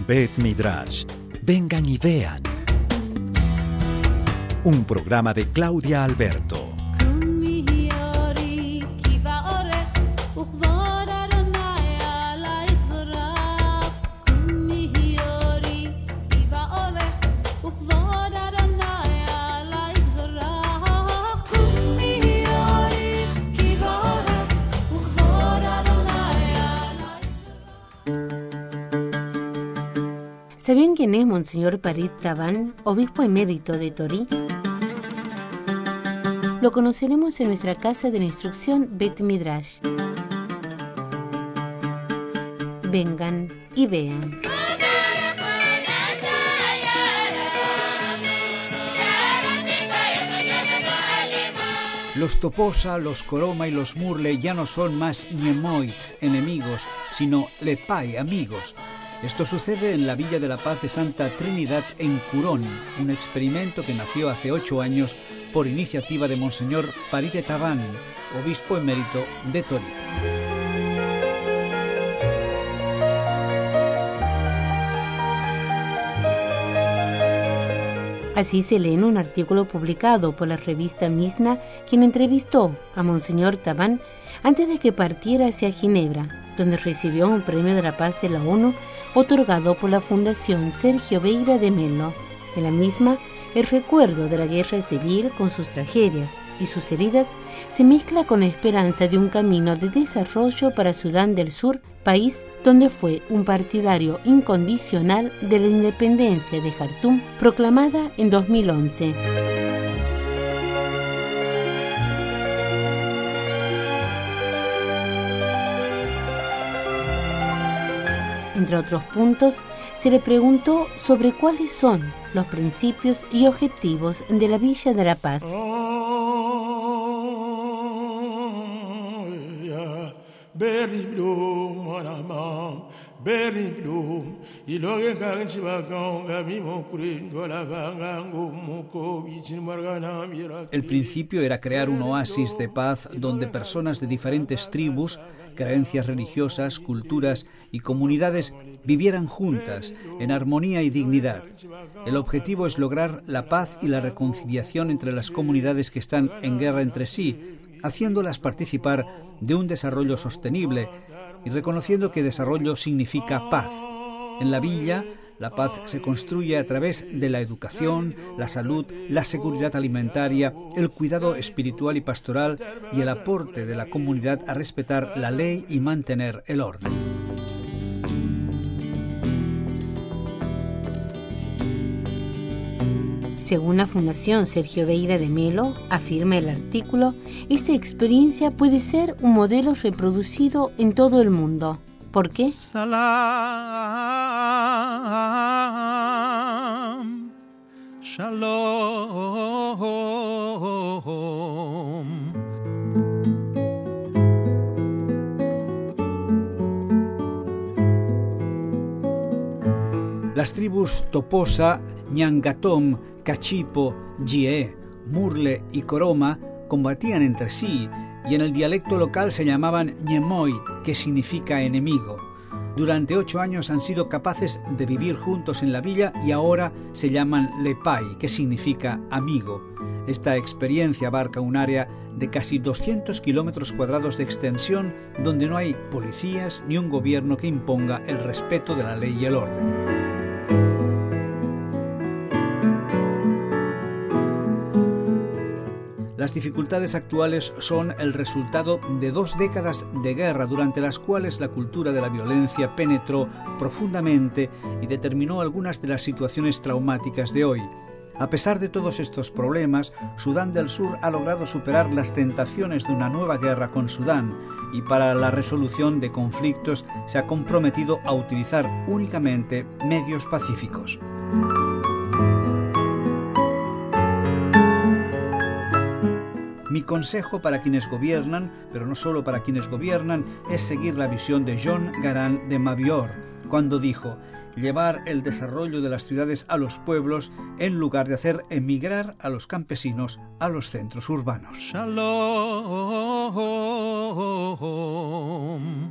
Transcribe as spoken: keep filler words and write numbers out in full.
Bet Midrash. Vengan y vean. Un programa de Claudia Alberto. ¿Sabían quién es Monseñor Parit Taban, obispo emérito de Torí? Lo conoceremos en nuestra casa de la instrucción Bet Midrash. Vengan y vean. Los Toposa, los Koroma y los Murle ya no son más Niemoit, enemigos, sino Lepai, amigos. Esto sucede en la Villa de la Paz de Santa Trinidad en Curón, un experimento que nació hace ocho años por iniciativa de Monseñor Parit Taban, obispo emérito de Torí. Así se lee en un artículo publicado por la revista Misna, quien entrevistó a Monseñor Taban antes de que partiera hacia Ginebra, donde recibió un premio de la paz de la ONU otorgado por la Fundación Sergio Vieira de Mello. En la misma, el recuerdo de la guerra civil con sus tragedias y sus heridas se mezcla con la esperanza de un camino de desarrollo para Sudán del Sur, país donde fue un partidario incondicional de la independencia de Jartum, proclamada en dos mil once. Entre otros puntos, se le preguntó sobre cuáles son los principios y objetivos de la Villa de la Paz. El principio era crear un oasis de paz donde personas de diferentes tribus, creencias religiosas, culturas y comunidades vivieran juntas, en armonía y dignidad. El objetivo es lograr la paz y la reconciliación entre las comunidades que están en guerra entre sí, haciéndolas participar de un desarrollo sostenible y reconociendo que desarrollo significa paz. En la villa, la paz se construye a través de la educación, la salud, la seguridad alimentaria, el cuidado espiritual y pastoral y el aporte de la comunidad a respetar la ley y mantener el orden. Según la Fundación Sergio Vieira de Mello, afirma el artículo, esta experiencia puede ser un modelo reproducido en todo el mundo. ¿Por qué? Salam, shalom. Las tribus Toposa, Ñangatom, Cachipo, Jie, Murle y Koroma combatían entre sí y en el dialecto local se llamaban Ñemoit, que significa enemigo. Durante ocho años han sido capaces de vivir juntos en la villa y ahora se llaman Lepai, que significa amigo. Esta experiencia abarca un área de casi doscientos kilómetros cuadrados de extensión donde no hay policías ni un gobierno que imponga el respeto de la ley y el orden. Las dificultades actuales son el resultado de dos décadas de guerra durante las cuales la cultura de la violencia penetró profundamente y determinó algunas de las situaciones traumáticas de hoy. A pesar de todos estos problemas, Sudán del Sur ha logrado superar las tentaciones de una nueva guerra con Sudán y para la resolución de conflictos se ha comprometido a utilizar únicamente medios pacíficos. Mi consejo para quienes gobiernan, pero no solo para quienes gobiernan, es seguir la visión de John Garang de Mabior, cuando dijo: llevar el desarrollo de las ciudades a los pueblos en lugar de hacer emigrar a los campesinos a los centros urbanos. Shalom.